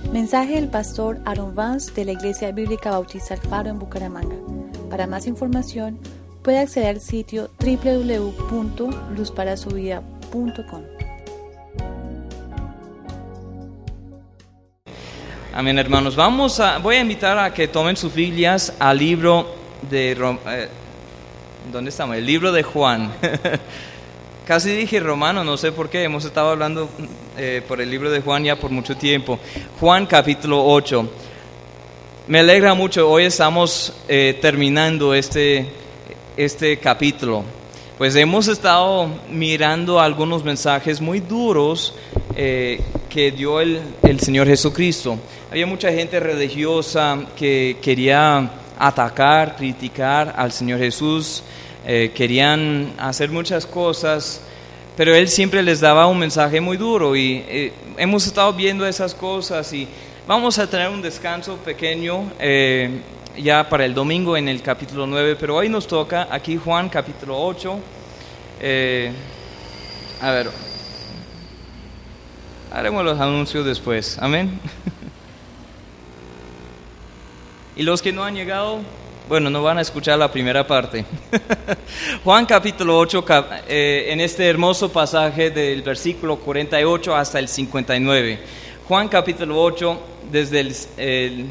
Mensaje del pastor Aaron Vance de la Iglesia Bíblica Bautista El Faro en Bucaramanga. Para más información, puede acceder al sitio www.luzparasuvida.com. Amén, hermanos. Voy a invitar a que tomen sus Biblias al libro de ¿dónde estamos? El libro de Juan. Casi dije Romano, no sé por qué. Hemos estado hablando por el libro de Juan ya por mucho tiempo. Juan capítulo 8. Me alegra mucho. Hoy estamos terminando este capítulo. Pues hemos estado mirando algunos mensajes muy duros que dio el Señor Jesucristo. Había mucha gente religiosa que quería atacar, criticar al Señor Jesús, querían hacer muchas cosas, pero Él siempre les daba un mensaje muy duro y hemos estado viendo esas cosas y vamos a tener un descanso pequeño ya para el domingo en el capítulo 9, pero hoy nos toca aquí Juan capítulo 8. Haremos los anuncios después, amén. Y los que no han llegado, bueno, no van a escuchar la primera parte. Juan capítulo 8, en este hermoso pasaje del versículo 48 hasta el 59. Juan capítulo 8, desde el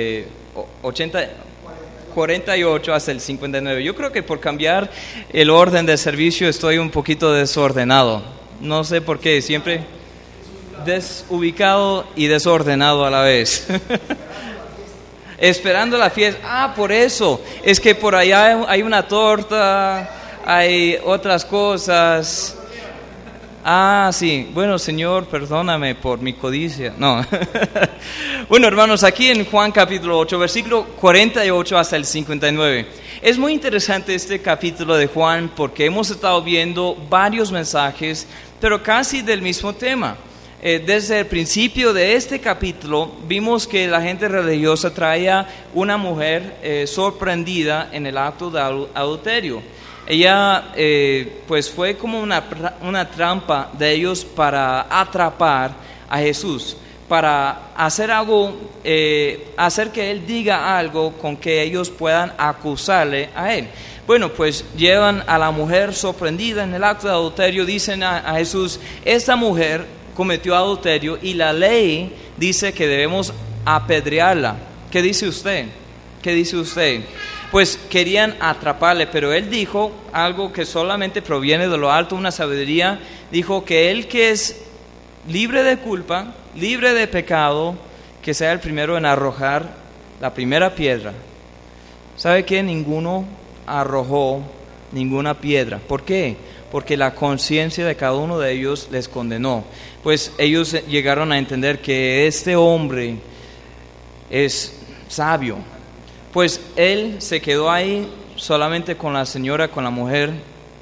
48 hasta el 59. Yo creo que por cambiar el orden del servicio estoy un poquito desordenado. No sé por qué, siempre desubicado y desordenado a la vez. Esperando la fiesta. Por eso. Es que por allá hay una torta, hay otras cosas. Sí. Bueno, Señor, perdóname por mi codicia. No. Bueno, hermanos, aquí en Juan capítulo 8, versículo 48 hasta el 59. Es muy interesante este capítulo de Juan porque hemos estado viendo varios mensajes, pero casi del mismo tema. Desde el principio de este capítulo vimos que la gente religiosa traía una mujer sorprendida en el acto de adulterio. Ella pues fue como una trampa de ellos para atrapar a Jesús, para hacer algo, hacer que Él diga algo con que ellos puedan acusarle a Él. Bueno, pues llevan a la mujer sorprendida en el acto de adulterio, dicen a Jesús, esta mujer cometió adulterio y la ley dice que debemos apedrearla. ¿Qué dice usted? ¿Qué dice usted? Pues querían atraparle, pero Él dijo algo que solamente proviene de lo alto, una sabiduría. Dijo que Él que es libre de culpa, libre de pecado, que sea el primero en arrojar la primera piedra. ¿Sabe qué? Ninguno arrojó ninguna piedra. ¿Por qué? Porque la conciencia de cada uno de ellos les condenó. Pues ellos llegaron a entender que este hombre es sabio. Pues él se quedó ahí solamente con la señora, con la mujer,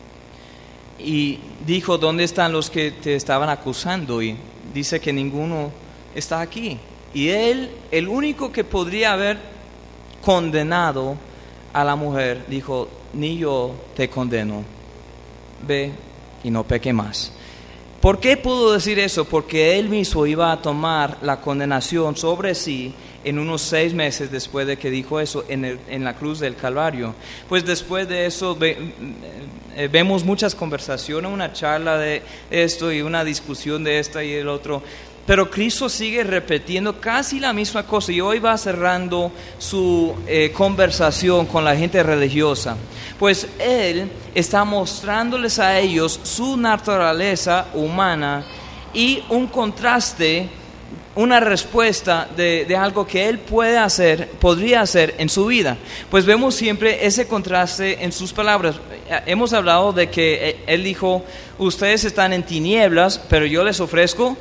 y dijo, ¿dónde están los que te estaban acusando? Y dice que ninguno está aquí. Y él, el único que podría haber condenado a la mujer, dijo, ni yo te condeno, ve y no peque más. ¿Por qué pudo decir eso? Porque él mismo iba a tomar la condenación sobre sí en unos 6 meses después de que dijo eso en la cruz del Calvario. Pues después de eso vemos muchas conversaciones, una charla de esto y una discusión de esta y el otro. Pero Cristo sigue repitiendo casi la misma cosa y hoy va cerrando su conversación con la gente religiosa. Pues Él está mostrándoles a ellos su naturaleza humana y un contraste, una respuesta de algo que Él podría hacer en su vida. Pues vemos siempre ese contraste en sus palabras. Hemos hablado de que Él dijo, ustedes están en tinieblas, pero yo les ofrezco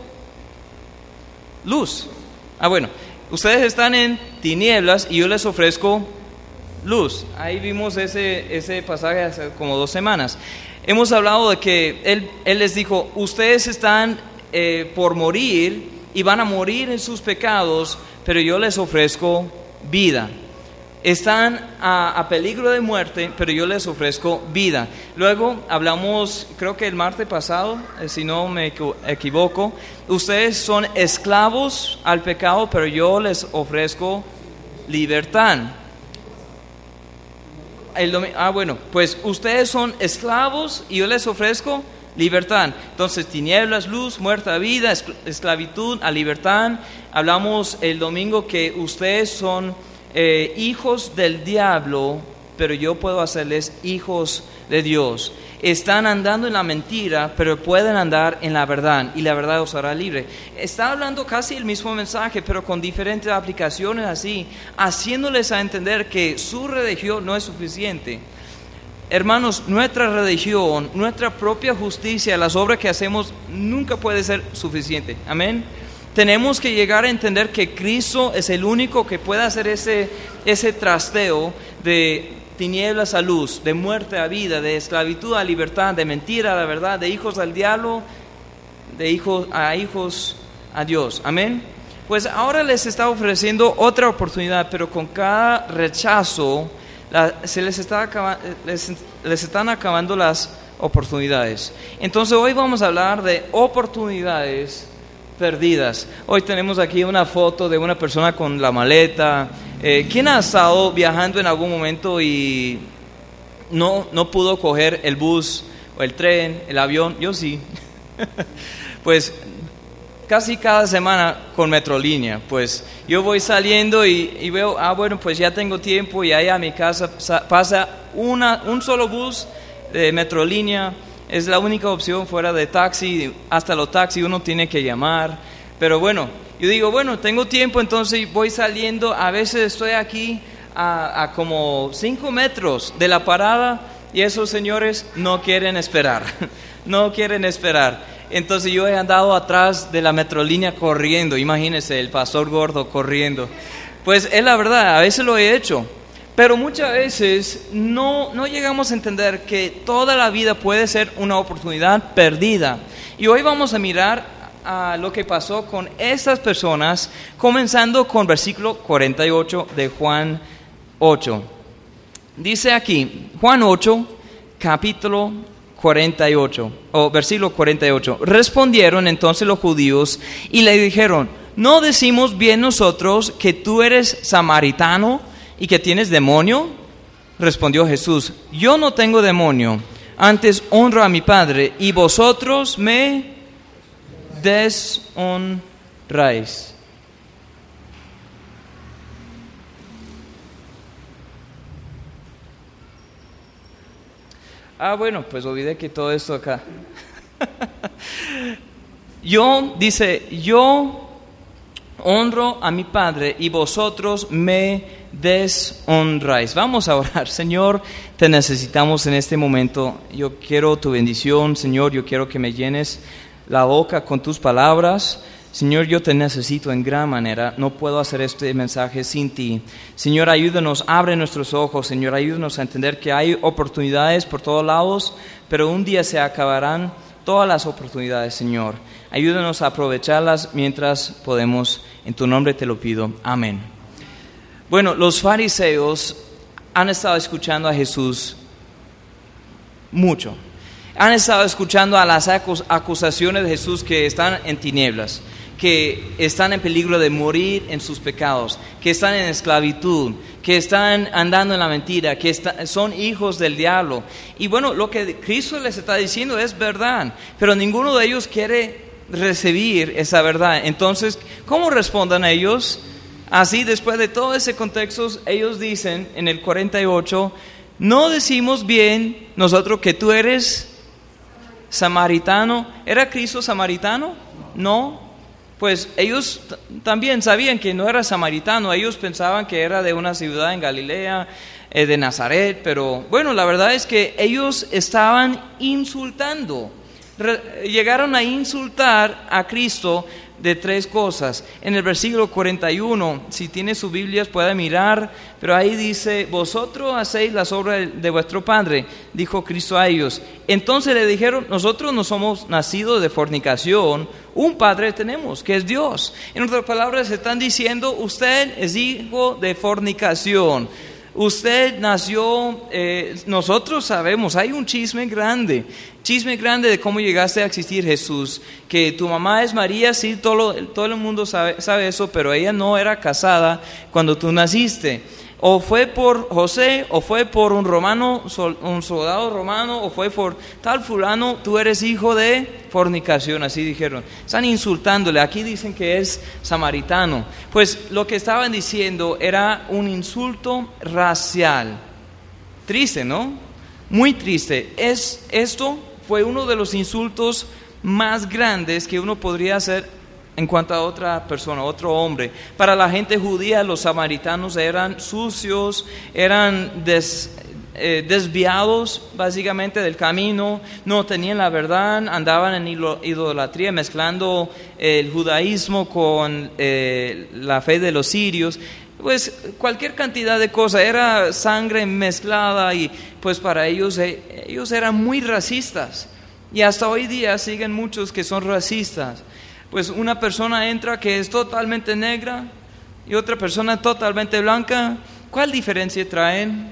luz. Bueno, ustedes están en tinieblas y yo les ofrezco luz. Ahí vimos ese pasaje hace como 2 semanas. Hemos hablado de que Él les dijo, ustedes están por morir y van a morir en sus pecados, pero yo les ofrezco vida. están a peligro de muerte, pero yo les ofrezco vida. Luego hablamos, creo que el martes pasado, si no me equivoco, ustedes son esclavos al pecado, pero yo les ofrezco libertad. Pues ustedes son esclavos y yo les ofrezco libertad. Entonces, tinieblas, luz, muerte a vida, esclavitud a libertad. Hablamos el domingo que ustedes son hijos del diablo, pero yo puedo hacerles hijos de Dios. Están andando en la mentira, pero pueden andar en la verdad, y la verdad os hará libre. Está hablando casi el mismo mensaje, pero con diferentes aplicaciones así, haciéndoles a entender que su religión no es suficiente. Hermanos, nuestra religión, nuestra propia justicia, las obras que hacemos, nunca puede ser suficiente. Amén. Tenemos que llegar a entender que Cristo es el único que puede hacer ese trasteo de tinieblas a luz, de muerte a vida, de esclavitud a libertad, de mentira a la verdad, de hijos al diablo, de hijos a Dios. Amén. Pues ahora les está ofreciendo otra oportunidad, pero con cada rechazo les están acabando las oportunidades. Entonces hoy vamos a hablar de oportunidades perdidas. Hoy tenemos aquí una foto de una persona con la maleta. ¿Quién ha estado viajando en algún momento y no pudo coger el bus o el tren, el avión? Yo sí. Pues casi cada semana con Metrolínea. Pues yo voy saliendo y veo, pues ya tengo tiempo y ahí a mi casa pasa un solo bus de Metrolínea. Es la única opción fuera de taxi. Hasta los taxis uno tiene que llamar. Pero bueno, yo digo, tengo tiempo, entonces voy saliendo. A veces estoy aquí a como 5 metros de la parada y esos señores no quieren esperar. No quieren esperar. Entonces yo he andado atrás de la Metrolínea corriendo. Imagínense, el pastor gordo corriendo. Pues es la verdad, a veces lo he hecho. Pero muchas veces no llegamos a entender que toda la vida puede ser una oportunidad perdida. Y hoy vamos a mirar a lo que pasó con estas personas, comenzando con versículo 48 de Juan 8. Dice aquí, Juan 8, capítulo 48, o versículo 48. Respondieron entonces los judíos y le dijeron, ¿no decimos bien nosotros que tú eres samaritano y que tienes demonio? Respondió Jesús, yo no tengo demonio, antes honro a mi Padre y vosotros me deshonráis. Pues olvidé que todo esto acá. Yo honro a mi Padre y vosotros me deshonráis. Vamos a orar. Señor, te necesitamos en este momento. Yo quiero tu bendición, Señor. Yo quiero que me llenes la boca con tus palabras. Señor, yo te necesito en gran manera. No puedo hacer este mensaje sin ti. Señor, ayúdanos, abre nuestros ojos. Señor, ayúdanos a entender que hay oportunidades por todos lados, pero un día se acabarán todas las oportunidades, Señor. Ayúdanos a aprovecharlas mientras podemos. En tu nombre te lo pido. Amén. Bueno, los fariseos han estado escuchando a Jesús mucho. Han estado escuchando a las acusaciones de Jesús que están en tinieblas, que están en peligro de morir en sus pecados, que están en esclavitud, que están andando en la mentira, que son hijos del diablo. Y bueno, lo que Cristo les está diciendo es verdad, pero ninguno de ellos quiere recibir esa verdad. Entonces, ¿cómo respondan ellos? Así, después de todo ese contexto, ellos dicen en el 48, ¿no decimos bien nosotros que tú eres samaritano? ¿Era Cristo samaritano? No. Pues ellos también sabían que no era samaritano. Ellos pensaban que era de una ciudad en Galilea, de Nazaret. Pero bueno, la verdad es que ellos estaban insultando. Llegaron a insultar a Cristo de 3 cosas. En el versículo 41, si tiene sus Biblias puede mirar, pero ahí dice, vosotros hacéis las obras de vuestro padre, dijo Cristo a ellos. Entonces le dijeron, nosotros no somos nacidos de fornicación, un padre tenemos, que es Dios. En otras palabras, están diciendo, usted es hijo de fornicación. usted nació, nosotros sabemos, hay un chisme grande de cómo llegaste a existir, Jesús, que tu mamá es María, sí, todo el mundo sabe eso, pero ella no era casada cuando tú naciste. O fue por José, o fue por un soldado romano, o fue por tal fulano, tú eres hijo de fornicación, así dijeron. Están insultándole, aquí dicen que es samaritano. Pues lo que estaban diciendo era un insulto racial. Triste, ¿no? Muy triste. Esto fue uno de los insultos más grandes que uno podría hacer en cuanto a otra persona, otro hombre. Para la gente judía, los samaritanos eran sucios, eran desviados básicamente del camino, no tenían la verdad, andaban en idolatría, mezclando el judaísmo con la fe de los sirios. Pues cualquier cantidad de cosas, era sangre mezclada, y pues para ellos eran muy racistas. Y hasta hoy día siguen muchos que son racistas. Pues una persona entra que es totalmente negra y otra persona totalmente blanca. ¿Cuál diferencia traen?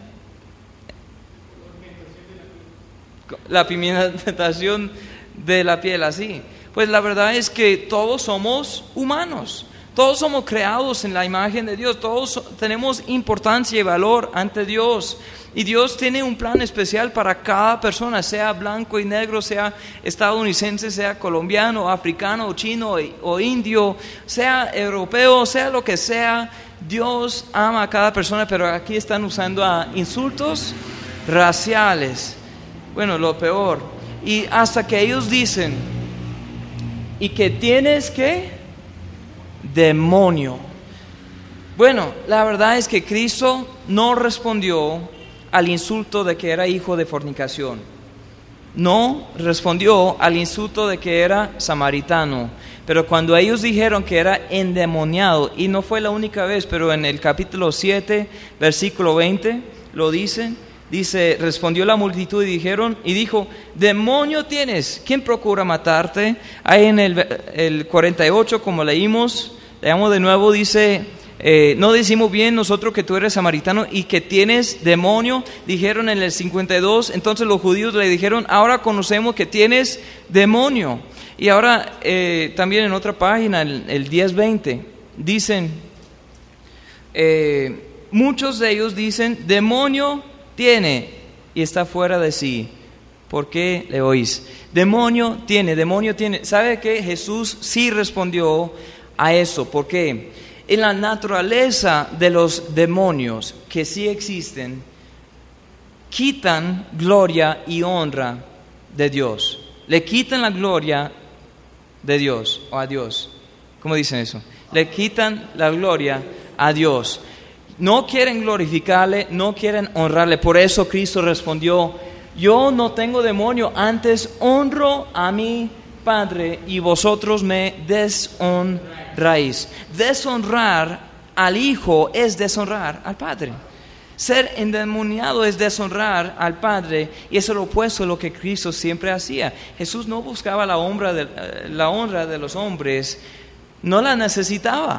La pigmentación de la piel, así. Pues la verdad es que todos somos humanos. Todos somos creados en la imagen de Dios. Todos tenemos importancia y valor ante Dios. Y Dios tiene un plan especial para cada persona, sea blanco y negro, sea estadounidense, sea colombiano, africano, chino o indio, sea europeo, sea lo que sea. Dios ama a cada persona, pero aquí están usando insultos raciales. Bueno, lo peor. Y hasta que ellos dicen, ¿y que tienes qué? Demonio. Bueno, la verdad es que Cristo no respondió al insulto de que era hijo de fornicación. No respondió al insulto de que era samaritano. Pero cuando ellos dijeron que era endemoniado, y no fue la única vez, pero en el capítulo 7, versículo 20, lo dicen. Dice, respondió la multitud y dijo, demonio tienes, ¿quién procura matarte? Ahí en el 48, como leímos de nuevo, dice, no decimos bien nosotros que tú eres samaritano y que tienes demonio. Dijeron en el 52, entonces los judíos le dijeron, ahora conocemos que tienes demonio. Y ahora también en otra página, el 10-20, dicen, muchos de ellos dicen, demonio tiene y está fuera de sí. ¿Por qué le oís? Demonio tiene. ¿Sabe qué? Jesús sí respondió a eso. ¿Por qué? En la naturaleza de los demonios que sí existen, quitan gloria y honra de Dios. Le quitan la gloria de Dios o a Dios. ¿Cómo dicen eso? Le quitan la gloria a Dios. No quieren glorificarle, no quieren honrarle. Por eso Cristo respondió, yo no tengo demonio, antes honro a mi Padre y vosotros me deshonráis. Deshonrar al Hijo es deshonrar al Padre. Ser endemoniado es deshonrar al Padre, y eso es lo opuesto a lo que Cristo siempre hacía. Jesús no buscaba la honra de los hombres, no la necesitaba.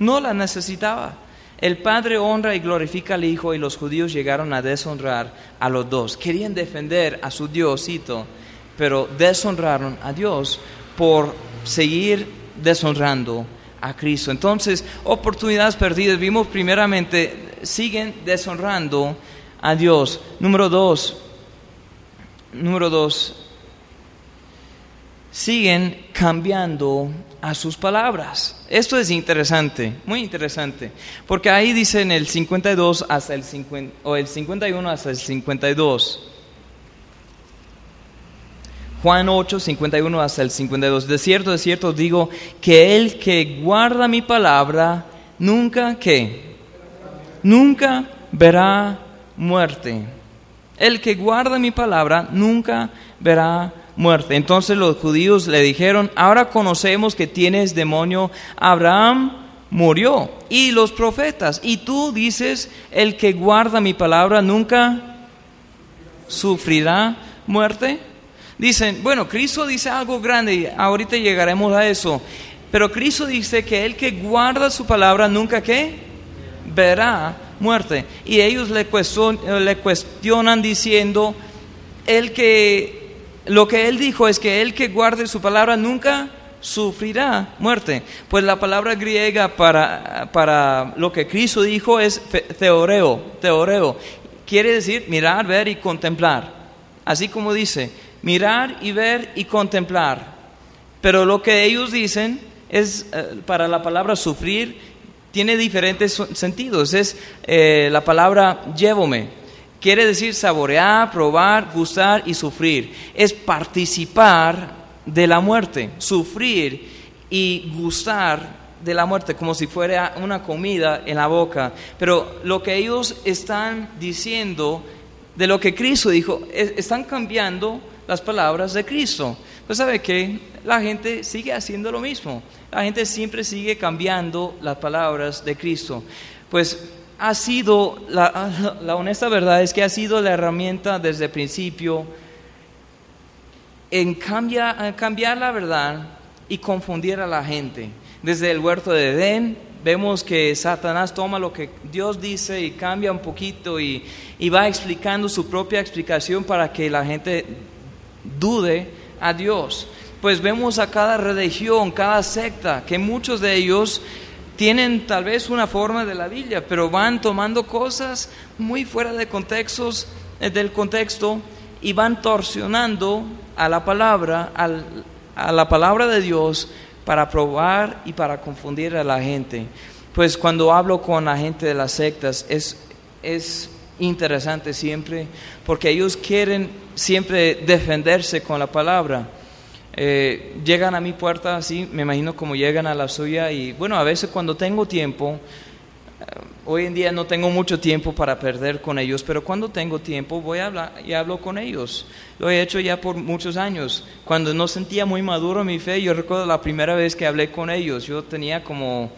El Padre honra y glorifica al Hijo, y los judíos llegaron a deshonrar a los dos. Querían defender a su Diosito, pero deshonraron a Dios por seguir deshonrando a Cristo. Entonces, oportunidades perdidas. Vimos primeramente, siguen deshonrando a Dios. Número dos, siguen cambiando a sus palabras. Esto es interesante, muy interesante, porque ahí dice en el 52 hasta el 51 hasta el 52. Juan 8, 51 hasta el 52. De cierto os digo que el que guarda mi palabra nunca verá muerte. El que guarda mi palabra nunca verá muerte. Entonces los judíos le dijeron, ahora conocemos que tienes demonio, Abraham murió y los profetas, y tú dices, el que guarda mi palabra nunca sufrirá muerte. Dicen, bueno, Cristo dice algo grande y ahorita llegaremos a eso, pero Cristo dice que el que guarda su palabra nunca verá muerte. Y ellos le cuestionan diciendo, lo que él dijo es que el que guarde su palabra nunca sufrirá muerte. Pues la palabra griega para lo que Cristo dijo es theoreo. Quiere decir mirar, ver y contemplar. Así como dice, mirar y ver y contemplar. Pero lo que ellos dicen es, para la palabra sufrir, tiene diferentes sentidos. Es la palabra llévome. Quiere decir saborear, probar, gustar y sufrir. Es participar de la muerte, sufrir y gustar de la muerte, como si fuera una comida en la boca. Pero lo que ellos están diciendo de lo que Cristo dijo, están cambiando las palabras de Cristo. Pues ¿sabe qué? La gente sigue haciendo lo mismo. La gente siempre sigue cambiando las palabras de Cristo. Pues ha sido, la honesta verdad es que ha sido la herramienta desde el principio en cambiar la verdad y confundir a la gente. Desde el huerto de Edén vemos que Satanás toma lo que Dios dice y cambia un poquito y va explicando su propia explicación para que la gente dude a Dios. Pues vemos a cada religión, cada secta, que muchos de ellos tienen tal vez una forma de la Biblia, pero van tomando cosas muy fuera de del contexto y van torsionando a la palabra, a la palabra de Dios para probar y para confundir a la gente. Pues cuando hablo con la gente de las sectas es interesante siempre, porque ellos quieren siempre defenderse con la palabra. Llegan a mi puerta así, me imagino como llegan a la suya, y bueno, a veces cuando tengo tiempo, hoy en día no tengo mucho tiempo para perder con ellos, pero cuando tengo tiempo voy a hablar y hablo con ellos. Lo he hecho ya por muchos años. Cuando no sentía muy maduro mi fe, yo recuerdo la primera vez que hablé con ellos, yo tenía como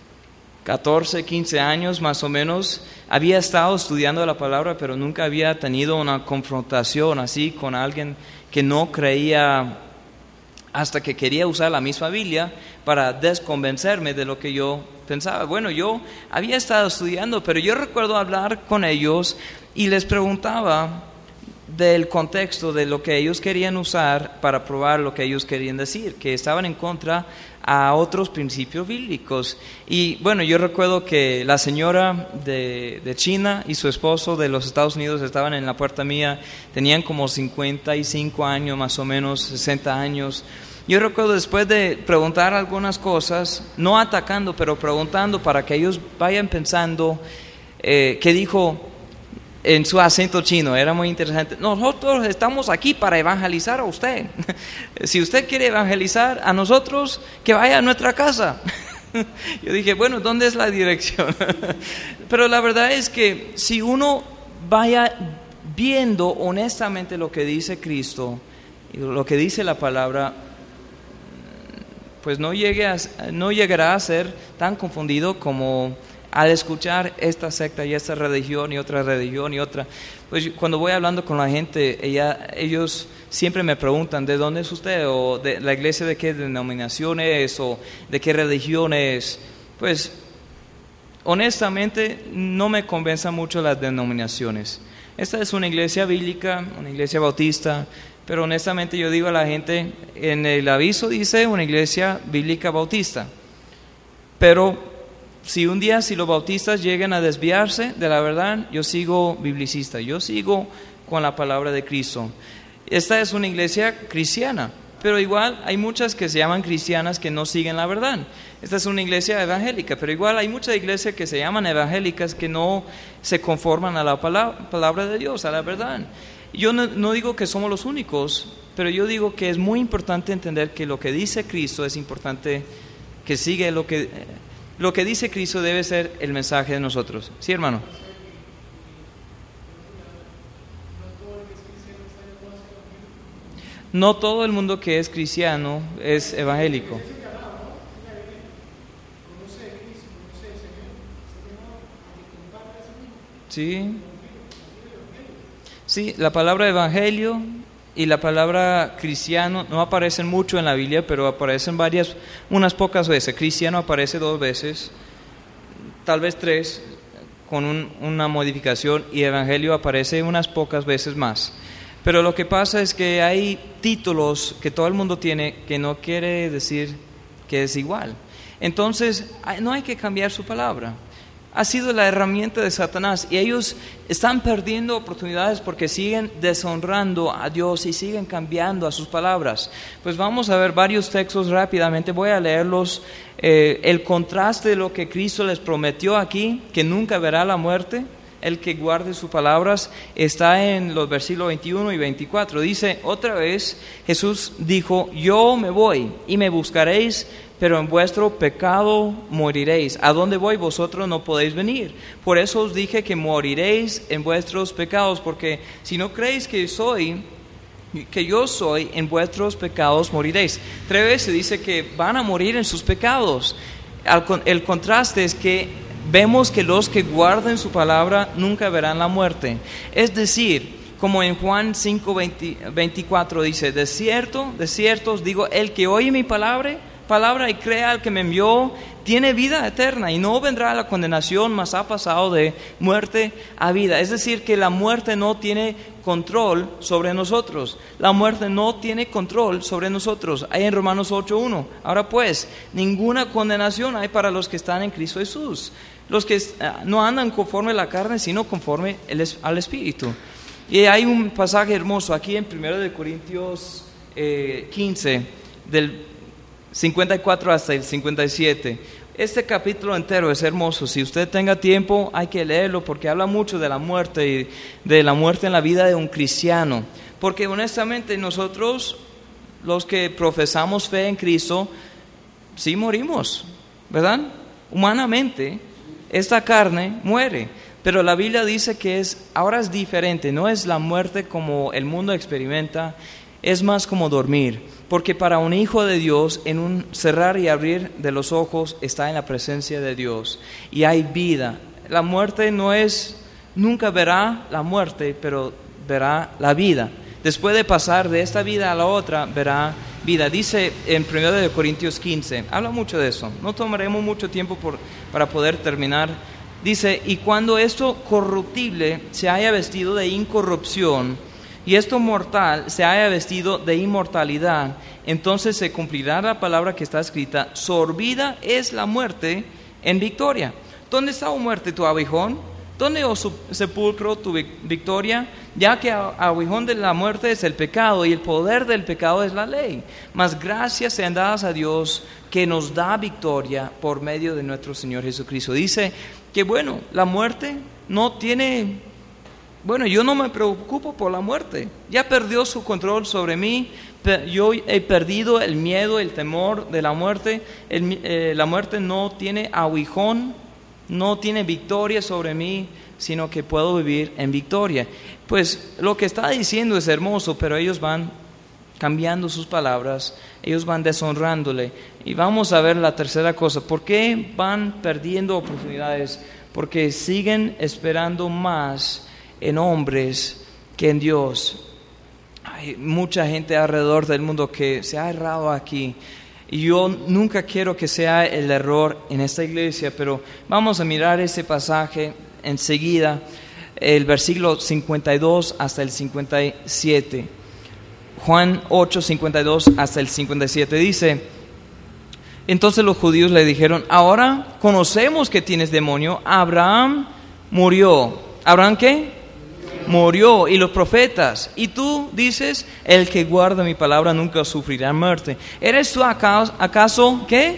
14, 15 años más o menos. Había estado estudiando la palabra, pero nunca había tenido una confrontación así con alguien que no creía, hasta que quería usar la misma Biblia para desconvencerme de lo que yo pensaba. Bueno, yo había estado estudiando, pero yo recuerdo hablar con ellos y les preguntaba del contexto de lo que ellos querían usar para probar lo que ellos querían decir, que estaban en contra a otros principios bíblicos. Y bueno, yo recuerdo que la señora de China y su esposo de los Estados Unidos estaban en la puerta mía, tenían como 55 años más o menos, 60 años. Yo recuerdo después de preguntar algunas cosas, no atacando, pero preguntando para que ellos vayan pensando, que dijo en su acento chino, era muy interesante: nosotros estamos aquí para evangelizar a usted. Si usted quiere evangelizar a nosotros, que vaya a nuestra casa. Yo dije, bueno, ¿dónde es la dirección? Pero la verdad es que si uno vaya viendo honestamente lo que dice Cristo y lo que dice la palabra, pues no llegará a ser tan confundido como al escuchar esta secta y esta religión y otra religión y otra. Pues cuando voy hablando con la gente, ellos siempre me preguntan: ¿de dónde es usted? ¿O de la iglesia de qué denominación es? ¿O de qué religión es? Pues honestamente no me convencen mucho las denominaciones. Esta es una iglesia bíblica, una iglesia bautista, pero honestamente yo digo a la gente, en el aviso dice una iglesia bíblica bautista, pero si un día los bautistas llegan a desviarse de la verdad, yo sigo biblicista, yo sigo con la palabra de Cristo. Esta es una iglesia cristiana, pero igual hay muchas que se llaman cristianas que no siguen la verdad. Esta es una iglesia evangélica, pero igual hay muchas iglesias que se llaman evangélicas que no se conforman a la palabra de Dios, a la verdad. Yo no digo que somos los únicos, pero yo digo que es muy importante entender que lo que dice Cristo es importante, que sigue lo que dice Cristo debe ser el mensaje de nosotros. ¿Sí, hermano? No todo el mundo que es cristiano es evangélico. Sí, la palabra evangelio y la palabra cristiano no aparecen mucho en la Biblia, pero aparecen unas pocas veces. Cristiano aparece 2 veces, tal vez 3, con una modificación, y evangelio aparece unas pocas veces más. Pero lo que pasa es que hay títulos que todo el mundo tiene que no quiere decir que es igual. Entonces, no hay que cambiar su palabra. Ha sido la herramienta de Satanás y ellos están perdiendo oportunidades porque siguen deshonrando a Dios y siguen cambiando a sus palabras. Pues vamos a ver varios textos rápidamente, voy a leerlos. El contraste de lo que Cristo les prometió aquí, que nunca verá la muerte, el que guarde sus palabras, está en los versículos 21 y 24. Dice, otra vez Jesús dijo, yo me voy y me buscaréis, pero en vuestro pecado moriréis. ¿A dónde voy? Vosotros no podéis venir. Por eso os dije que moriréis en vuestros pecados, porque si no creéis que yo soy, en vuestros pecados moriréis. 3 veces dice que van a morir en sus pecados. El contraste es que vemos que los que guarden su palabra nunca verán la muerte. Es decir, como en Juan 5:24 dice, de cierto os digo, el que oye mi palabra y crea al que me envió, tiene vida eterna y no vendrá a la condenación, mas ha pasado de muerte a vida. Es decir, que la muerte no tiene control sobre nosotros. La muerte no tiene control sobre nosotros. Hay en Romanos 8:1. Ahora pues, ninguna condenación hay para los que están en Cristo Jesús. Los que no andan conforme a la carne, sino conforme al Espíritu. Y hay un pasaje hermoso aquí en 1 Corintios 15, del 54 hasta el 57. Este capítulo entero es hermoso. Si usted tenga tiempo, hay que leerlo porque habla mucho de la muerte y de la muerte en la vida de un cristiano. Porque honestamente nosotros, los que profesamos fe en Cristo, sí morimos, ¿verdad? Humanamente, esta carne muere. Pero la Biblia dice que ahora es diferente. No es la muerte como el mundo experimenta, es más como dormir. Porque para un hijo de Dios, en un cerrar y abrir de los ojos, está en la presencia de Dios. Y hay vida. La muerte nunca verá la muerte, pero verá la vida. Después de pasar de esta vida a la otra, verá vida. Dice en 1 Corintios 15, habla mucho de eso. No tomaremos mucho tiempo para poder terminar. Dice, y cuando esto corruptible se haya vestido de incorrupción, y esto mortal se haya vestido de inmortalidad, entonces se cumplirá la palabra que está escrita, sorbida es la muerte en victoria. ¿Dónde está, oh muerte, tu aguijón? ¿Dónde, oh sepulcro, tu victoria? Ya que aguijón de la muerte es el pecado, y el poder del pecado es la ley. Mas gracias sean dadas a Dios, que nos da victoria por medio de nuestro Señor Jesucristo. Dice que la muerte no tiene... yo no me preocupo por la muerte. Ya perdió su control sobre mí. Yo he perdido el miedo, el temor de la muerte. La muerte no tiene aguijón, no tiene victoria sobre mí, sino que puedo vivir en victoria. Pues lo que está diciendo es hermoso, pero ellos van cambiando sus palabras, ellos van deshonrándole. Y vamos a ver la tercera cosa. ¿Por qué van perdiendo oportunidades? Porque siguen esperando más en hombres que en Dios. Hay mucha gente alrededor del mundo que se ha errado aquí, y yo nunca quiero que sea el error en esta iglesia, pero vamos a mirar ese pasaje enseguida, el versículo 52 hasta el 57. Juan 8, 52 hasta el 57 dice: entonces los judíos le dijeron, ahora conocemos que tienes demonio. Abraham murió. ¿Abraham qué? Murió, y los profetas, y tú dices, el que guarda mi palabra nunca sufrirá muerte. ¿Eres tú acaso qué?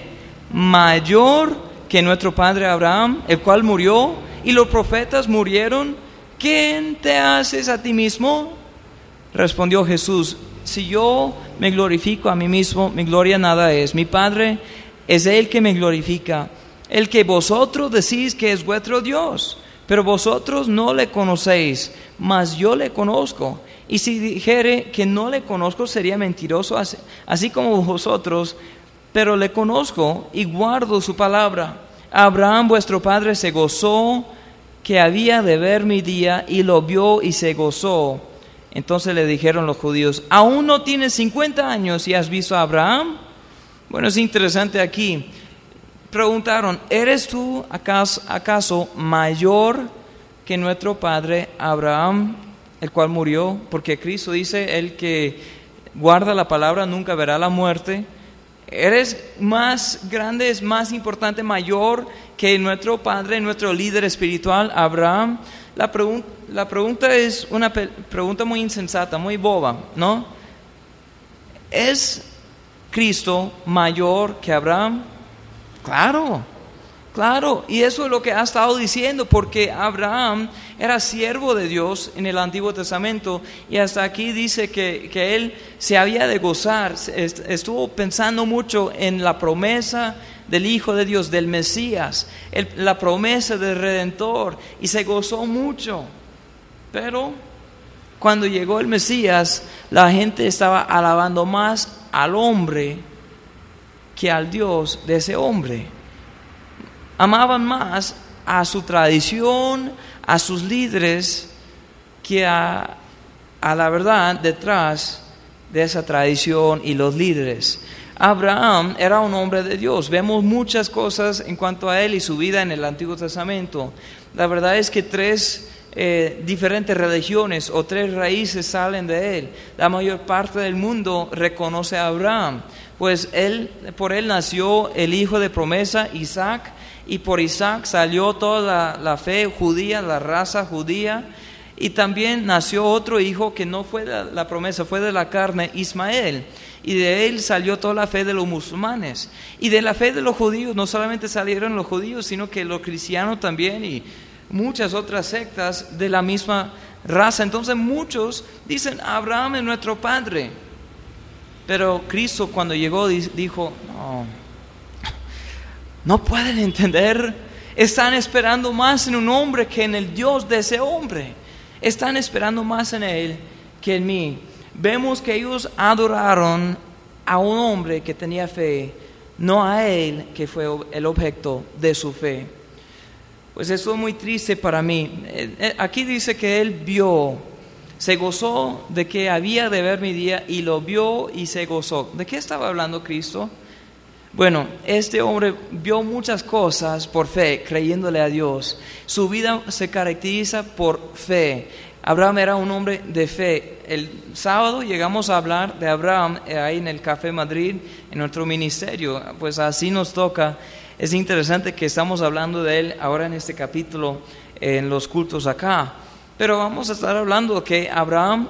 Mayor que nuestro padre Abraham, el cual murió, y los profetas murieron? ¿Quién te haces a ti mismo? Respondió Jesús, si yo me glorifico a mí mismo, mi gloria nada es. Mi Padre es el que me glorifica, el que vosotros decís que es vuestro Dios. Pero vosotros no le conocéis, mas yo le conozco. Y si dijere que no le conozco, sería mentiroso, así como vosotros. Pero le conozco y guardo su palabra. Abraham vuestro padre se gozó que había de ver mi día, y lo vio y se gozó. Entonces le dijeron los judíos, ¿aún no tienes 50 años y has visto a Abraham? Bueno, es interesante aquí. preguntaron, ¿eres tú acaso mayor que nuestro padre Abraham, el cual murió? Porque Cristo dice, el que guarda la palabra nunca verá la muerte. ¿Eres más grande, es más importante, mayor que nuestro padre, nuestro líder espiritual, Abraham? La pregunta es una pregunta muy insensata, muy boba, ¿no? ¿Es Cristo mayor que Abraham? Claro, y eso es lo que ha estado diciendo, porque Abraham era siervo de Dios en el Antiguo Testamento, y hasta aquí dice que él se había de gozar, estuvo pensando mucho en la promesa del Hijo de Dios, del Mesías, la promesa del Redentor, y se gozó mucho. Pero cuando llegó el Mesías, la gente estaba alabando más al hombre que al Dios de ese hombre. Amaban más a su tradición, a sus líderes, que a la verdad detrás de esa tradición y los líderes. Abraham era un hombre de Dios. Vemos muchas cosas en cuanto a él y su vida en el Antiguo Testamento. La verdad es que tres diferentes religiones o tres raíces salen de él. La mayor parte del mundo reconoce a Abraham, pues por él nació el hijo de promesa, Isaac, y por Isaac salió toda la fe judía, la raza judía, y también nació otro hijo que no fue de la promesa, fue de la carne, Ismael, y de él salió toda la fe de los musulmanes. Y de la fe de los judíos no solamente salieron los judíos, sino que los cristianos también, y muchas otras sectas de la misma raza. Entonces muchos dicen, Abraham es nuestro padre. Pero Cristo cuando llegó dijo, no pueden entender, están esperando más en un hombre que en el Dios de ese hombre, están esperando más en él que en mí. Vemos que ellos adoraron a un hombre que tenía fe, no a él que fue el objeto de su fe. Pues eso es muy triste para mí. Aquí dice que él vio, se gozó de que había de ver mi día, y lo vio y se gozó. ¿De qué estaba hablando Cristo? Bueno, este hombre vio muchas cosas por fe, creyéndole a Dios. Su vida se caracteriza por fe. Abraham era un hombre de fe. El sábado llegamos a hablar de Abraham ahí en el Café Madrid, en nuestro ministerio. Pues así nos toca. Es interesante que estamos hablando de él ahora en este capítulo, en los cultos acá. Pero vamos a estar hablando que Abraham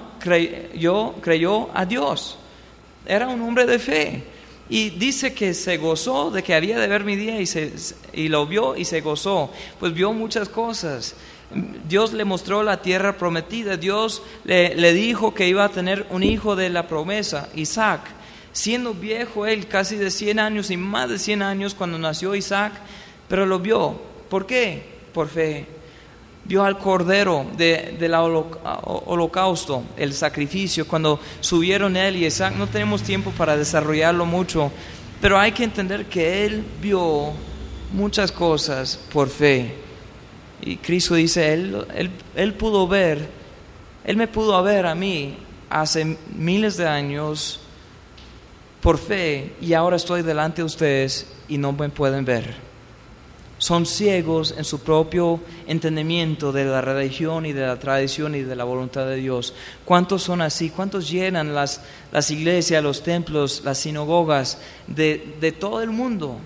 creyó a Dios. Era un hombre de fe. Y dice que se gozó de que había de ver mi día, y lo vio y se gozó. Pues vio muchas cosas. Dios le mostró la tierra prometida. Dios le dijo que iba a tener un hijo de la promesa, Isaac. Siendo viejo él, casi de 100 años y más de 100 años cuando nació Isaac, pero lo vio. ¿Por qué? Por fe. Vio al cordero del holocausto, el sacrificio, cuando subieron él y Isaac. No tenemos tiempo para desarrollarlo mucho, pero hay que entender que él vio muchas cosas por fe. Y Cristo dice, él pudo ver, él me pudo ver a mí hace miles de años por fe, y ahora estoy delante de ustedes y no me pueden ver. Son ciegos en su propio entendimiento de la religión y de la tradición y de la voluntad de Dios. ¿Cuántos son así? ¿Cuántos llenan las iglesias, los templos, las sinagogas de todo el mundo?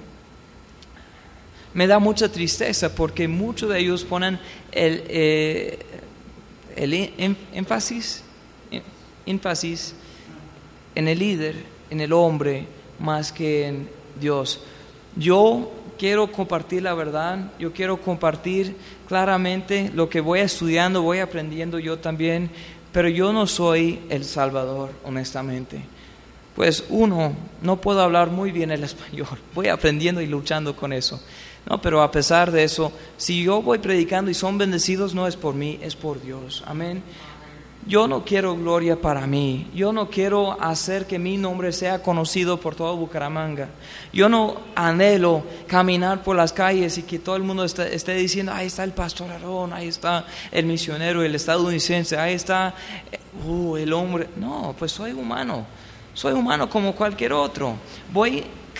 Me da mucha tristeza porque muchos de ellos ponen el énfasis en el líder, en el hombre, más que en Dios. Yo quiero compartir la verdad, yo quiero compartir claramente lo que voy estudiando, voy aprendiendo yo también, pero yo no soy el Salvador, honestamente. Pues no puedo hablar muy bien el español, voy aprendiendo y luchando con eso. No, pero a pesar de eso, si yo voy predicando y son bendecidos, no es por mí, es por Dios. Amén. Yo no quiero gloria para mí. Yo no quiero hacer que mi nombre sea conocido por todo Bucaramanga. Yo no anhelo caminar por las calles y que todo el mundo esté diciendo, ahí está el pastor Aarón, ahí está el misionero, el estadounidense, ahí está el hombre. No, pues soy humano como cualquier otro. Voy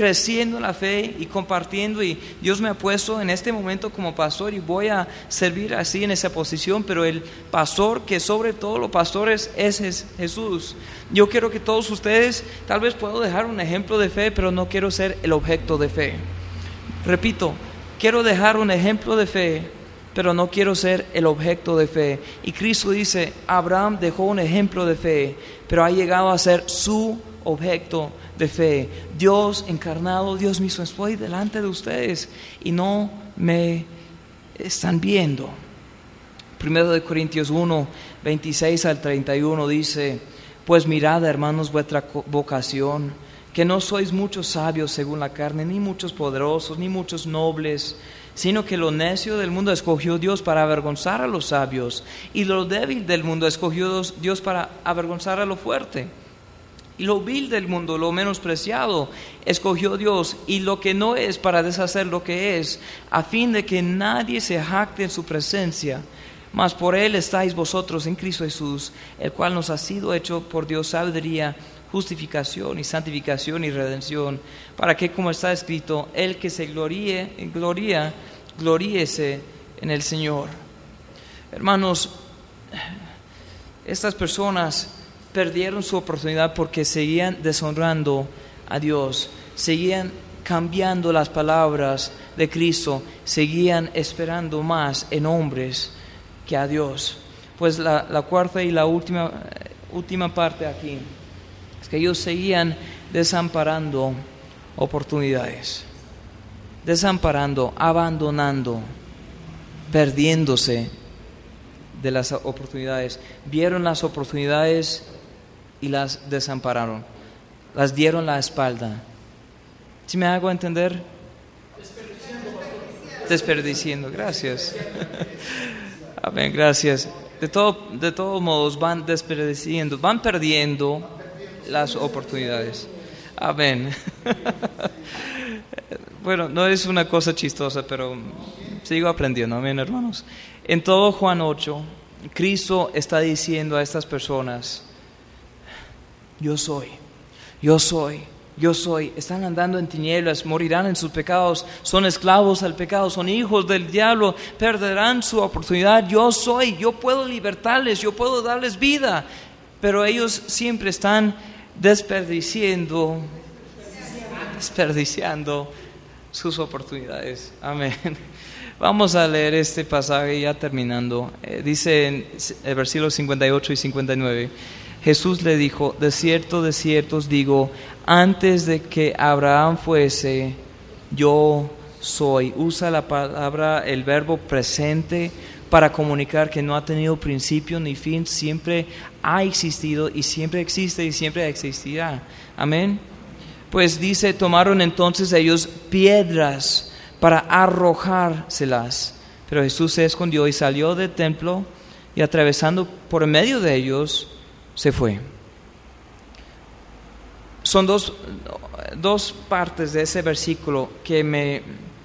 creciendo en la fe y compartiendo, y Dios me ha puesto en este momento como pastor y voy a servir así en esa posición, pero el pastor que sobre todos los pastores es Jesús. Yo quiero que todos ustedes, tal vez puedo dejar un ejemplo de fe, pero no quiero ser el objeto de fe. Repito, quiero dejar un ejemplo de fe, pero no quiero ser el objeto de fe. Y Cristo dice, Abraham dejó un ejemplo de fe, pero ha llegado a ser su objeto de fe. Dios encarnado, Dios mismo, estoy delante de ustedes y no me están viendo. 1 Corintios 1, 26 al 31 dice, pues mirad, hermanos, vuestra vocación, que no sois muchos sabios según la carne, ni muchos poderosos, ni muchos nobles, sino que lo necio del mundo escogió Dios para avergonzar a los sabios, y lo débil del mundo escogió Dios para avergonzar a lo fuerte. Y lo vil del mundo, lo menospreciado, escogió Dios, y lo que no es para deshacer lo que es, a fin de que nadie se jacte en su presencia. Mas por Él estáis vosotros en Cristo Jesús, el cual nos ha sido hecho por Dios sabiduría, justificación y santificación y redención, para que, como está escrito, el que se gloríese en el Señor. Hermanos, estas personas perdieron su oportunidad porque seguían deshonrando a Dios, seguían cambiando las palabras de Cristo, seguían esperando más en hombres que a Dios. Pues la cuarta y la última parte aquí es que ellos seguían desamparando oportunidades, desamparando, abandonando, perdiéndose de las oportunidades. Vieron las oportunidades y las desampararon, las dieron la espalda. ¿Sí me hago entender? Desperdiciando, gracias. Amén, gracias. De todos modos van desperdiciando, van perdiendo las oportunidades. Amén. Bueno, no es una cosa chistosa, pero sigo aprendiendo. Amén, hermanos. En todo Juan 8, Cristo está diciendo a estas personas, yo soy. Están andando en tinieblas, morirán en sus pecados, son esclavos al pecado, son hijos del diablo, perderán su oportunidad. Yo soy, yo puedo libertarles, yo puedo darles vida, pero ellos siempre están desperdiciando sus oportunidades. Amén. Vamos a leer este pasaje ya terminando. Dice en el versículo 58 y 59, Jesús le dijo, de cierto os digo, antes de que Abraham fuese, yo soy. Usa la palabra, el verbo presente, para comunicar que no ha tenido principio ni fin, siempre ha existido y siempre existe y siempre existirá. Amén. Pues dice, tomaron entonces ellos piedras para arrojárselas, pero Jesús se escondió y salió del templo y atravesando por medio de ellos, se fue. Son dos partes de ese versículo que me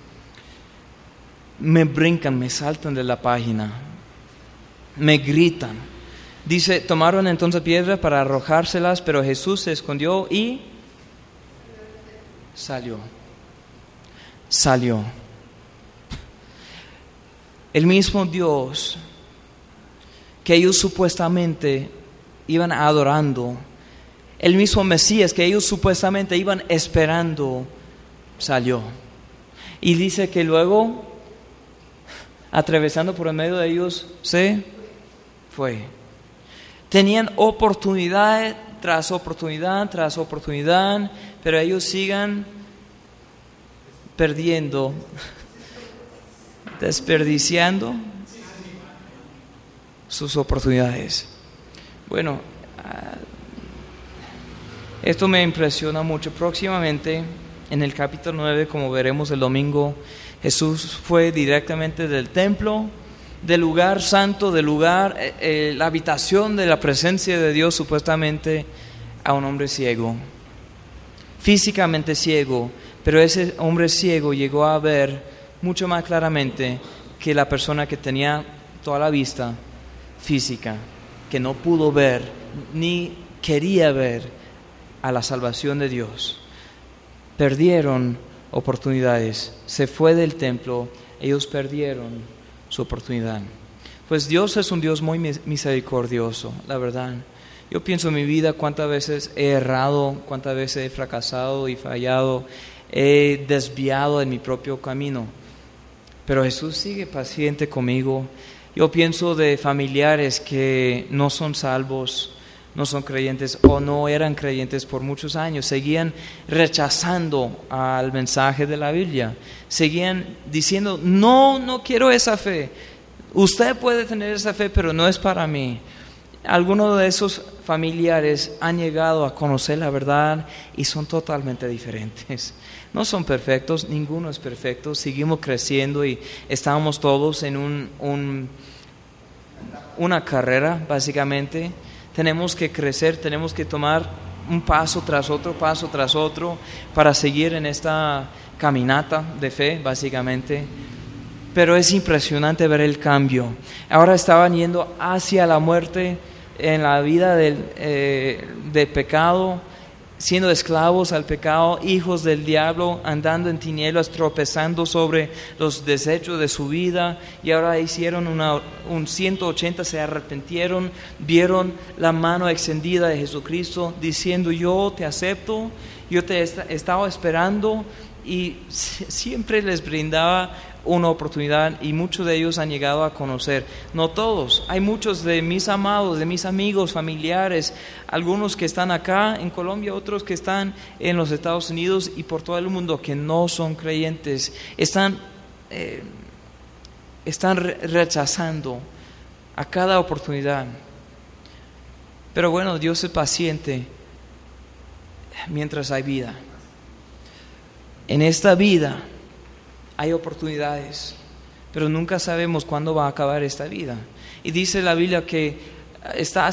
brincan, me saltan de la página, me gritan. Dice, tomaron entonces piedras para arrojárselas, pero Jesús se escondió y salió. El mismo Dios que ellos supuestamente iban adorando, el mismo Mesías que ellos supuestamente iban esperando, salió. Y dice que luego, atravesando por el medio de ellos, se fue. Tenían oportunidad tras oportunidad, pero ellos sigan perdiendo, desperdiciando sus oportunidades. Bueno, esto me impresiona mucho. Próximamente, en el capítulo 9, como veremos el domingo, Jesús fue directamente del templo, del lugar santo, la habitación de la presencia de Dios, supuestamente, a un hombre ciego, físicamente ciego, pero ese hombre ciego llegó a ver mucho más claramente que la persona que tenía toda la vista física, que no pudo ver ni quería ver a la salvación de Dios. perdieron oportunidades. Se fue del templo, ellos perdieron su oportunidad. Pues Dios es un Dios muy misericordioso, la verdad. Yo pienso en mi vida cuántas veces he errado, cuántas veces he fracasado y fallado, he desviado de mi propio camino. Pero Jesús sigue paciente conmigo. Yo pienso de familiares que no son salvos, no son creyentes o no eran creyentes por muchos años. Seguían rechazando al mensaje de la Biblia. Seguían diciendo, no quiero esa fe. Usted puede tener esa fe, pero no es para mí. Algunos de esos familiares han llegado a conocer la verdad y son totalmente diferentes. No son perfectos, ninguno es perfecto. Seguimos creciendo y estamos todos en una carrera, básicamente. Tenemos que crecer, tenemos que tomar un paso tras otro, para seguir en esta caminata de fe, básicamente. Pero es impresionante ver el cambio. Ahora estaban yendo hacia la muerte en la vida del pecado, siendo esclavos al pecado, hijos del diablo, andando en tinieblas, tropezando sobre los desechos de su vida, y ahora hicieron un 180, se arrepintieron, vieron la mano extendida de Jesucristo, diciendo, yo te acepto, yo te estaba esperando, y siempre les brindaba una oportunidad, y muchos de ellos han llegado a conocer. No todos, hay muchos de mis amados, de mis amigos, familiares, algunos que están acá en Colombia, otros que están en los Estados Unidos y por todo el mundo, que no son creyentes, están rechazando a cada oportunidad. Pero bueno, Dios es paciente mientras hay vida. En esta vida hay oportunidades, pero nunca sabemos cuándo va a acabar esta vida. Y dice la Biblia que está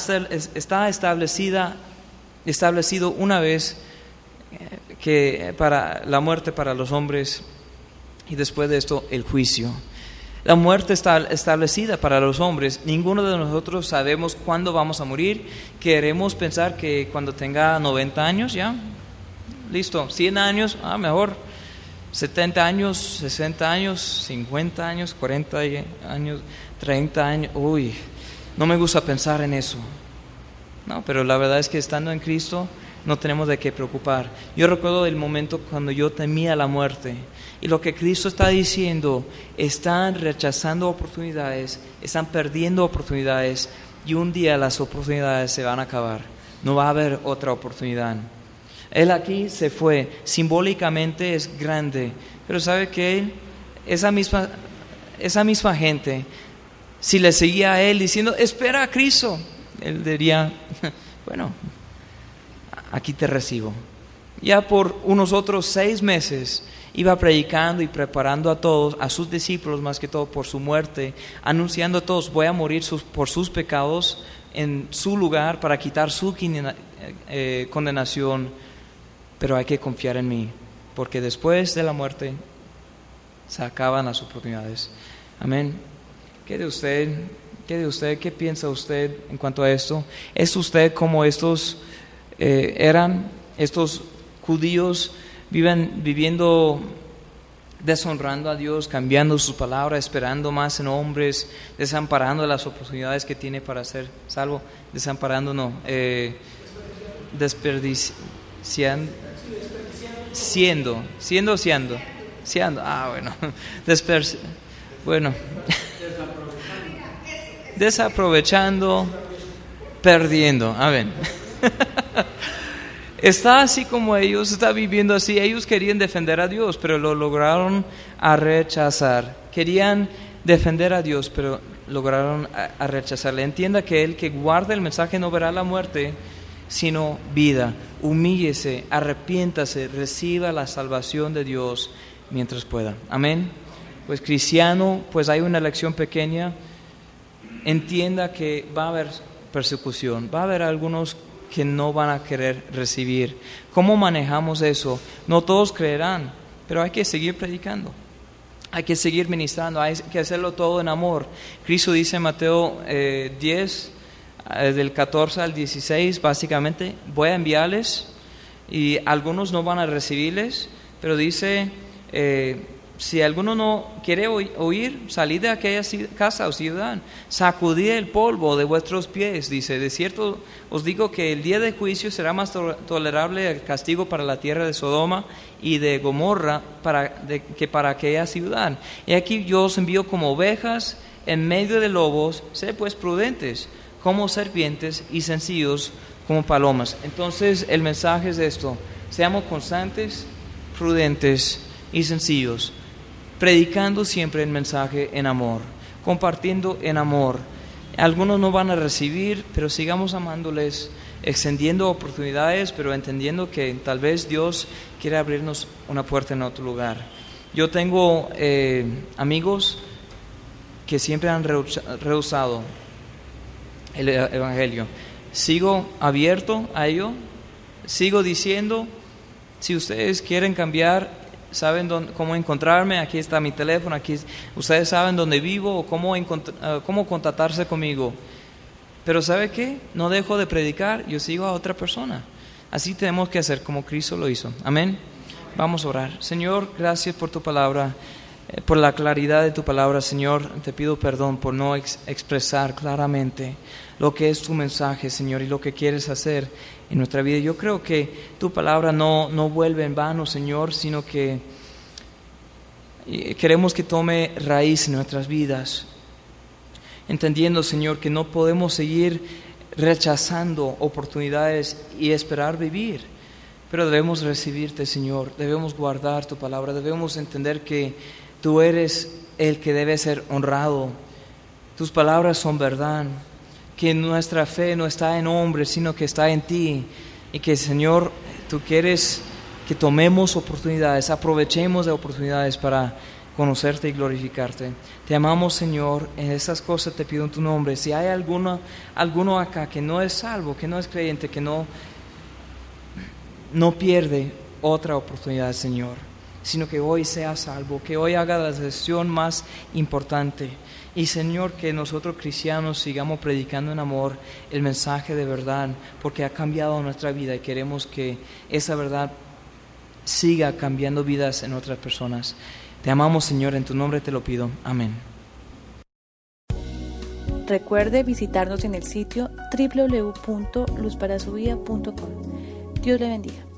establecido una vez que para la muerte para los hombres, y después de esto el juicio. La muerte está establecida para los hombres. Ninguno de nosotros sabemos cuándo vamos a morir. Queremos pensar que cuando tenga 90 años ya, listo, 100 años, mejor. 70 años, 60 años, 50 años, 40 años, 30 años. Uy, no me gusta pensar en eso. No, pero la verdad es que estando en Cristo no tenemos de qué preocupar. Yo recuerdo el momento cuando yo temía la muerte. Y lo que Cristo está diciendo, están rechazando oportunidades, están perdiendo oportunidades, y un día las oportunidades se van a acabar. No va a haber otra oportunidad. Él aquí se fue, simbólicamente es grande, pero ¿sabe qué? Esa misma gente, si le seguía a él diciendo, espera a Cristo, él diría, bueno, aquí te recibo. Ya por unos otros 6 meses iba predicando y preparando a todos, a sus discípulos más que todo, por su muerte, anunciando a todos, voy a morir por sus pecados en su lugar para quitar su condenación. Pero hay que confiar en mí, porque después de la muerte se acaban las oportunidades. Amén. ¿Qué de usted? ¿Qué piensa usted en cuanto a esto? ¿Es usted como estos judíos viviendo, deshonrando a Dios, cambiando sus palabras, esperando más en hombres, desamparando las oportunidades que tiene para ser salvo? Desamparando no, desperdiciando. Siendo. Desaprovechando, perdiendo. Amén. Está así como ellos, está viviendo así. Ellos querían defender a Dios, pero lo lograron a rechazar. Querían defender a Dios, pero lograron a rechazarle. Entienda que el que guarda el mensaje no verá la muerte, sino vida. Humíllese, arrepiéntase, reciba la salvación de Dios mientras pueda. Amén. Pues cristiano, pues hay una lección pequeña. Entienda que va a haber persecución, va a haber algunos que no van a querer recibir. ¿Cómo manejamos eso? No todos creerán, pero hay que seguir predicando. Hay que seguir ministrando, hay que hacerlo todo en amor. Cristo dice en Mateo 10, del 14 al 16, básicamente, voy a enviarles y algunos no van a recibirles, pero dice, si alguno no quiere oír, salid de aquella casa o ciudad, sacudid el polvo de vuestros pies. Dice, de cierto os digo que el día de juicio será más tolerable el castigo para la tierra de Sodoma y de Gomorra que para aquella ciudad. Y aquí yo os envío como ovejas en medio de lobos. Sed pues prudentes como serpientes y sencillos como palomas. Entonces el mensaje es esto: seamos constantes, prudentes y sencillos, predicando siempre el mensaje en amor, compartiendo en amor. Algunos no van a recibir, pero sigamos amándoles, extendiendo oportunidades, pero entendiendo que tal vez Dios quiere abrirnos una puerta en otro lugar. Yo tengo amigos que siempre han rehusado el Evangelio. Sigo abierto a ello, sigo diciendo, si ustedes quieren cambiar, saben cómo encontrarme, aquí está mi teléfono, aquí ustedes saben dónde vivo o cómo contactarse conmigo. Pero ¿sabe qué? No dejo de predicar, yo sigo a otra persona. Así tenemos que hacer como Cristo lo hizo. Amén. Vamos a orar. Señor, gracias por tu palabra, por la claridad de tu palabra. Señor, te pido perdón por no expresar claramente lo que es tu mensaje, Señor, y lo que quieres hacer en nuestra vida. Yo creo que tu palabra no vuelve en vano, Señor, sino que queremos que tome raíz en nuestras vidas, entendiendo, Señor, que no podemos seguir rechazando oportunidades y esperar vivir, pero debemos recibirte, Señor, debemos guardar tu palabra, debemos entender que tú eres el que debe ser honrado, tus palabras son verdad, que nuestra fe no está en hombres, sino que está en ti, y que, Señor, tú quieres que tomemos oportunidades, aprovechemos de oportunidades para conocerte y glorificarte. Te amamos, Señor, en estas cosas te pido en tu nombre. Si hay alguno acá que no es salvo, que no es creyente, que no pierde otra oportunidad, Señor, sino que hoy sea salvo, que hoy haga la decisión más importante. Y, Señor, que nosotros cristianos sigamos predicando en amor el mensaje de verdad, porque ha cambiado nuestra vida y queremos que esa verdad siga cambiando vidas en otras personas. Te amamos, Señor, en tu nombre te lo pido. Amén. Recuerde visitarnos en el sitio www.luzparasuvida.com. Dios le bendiga.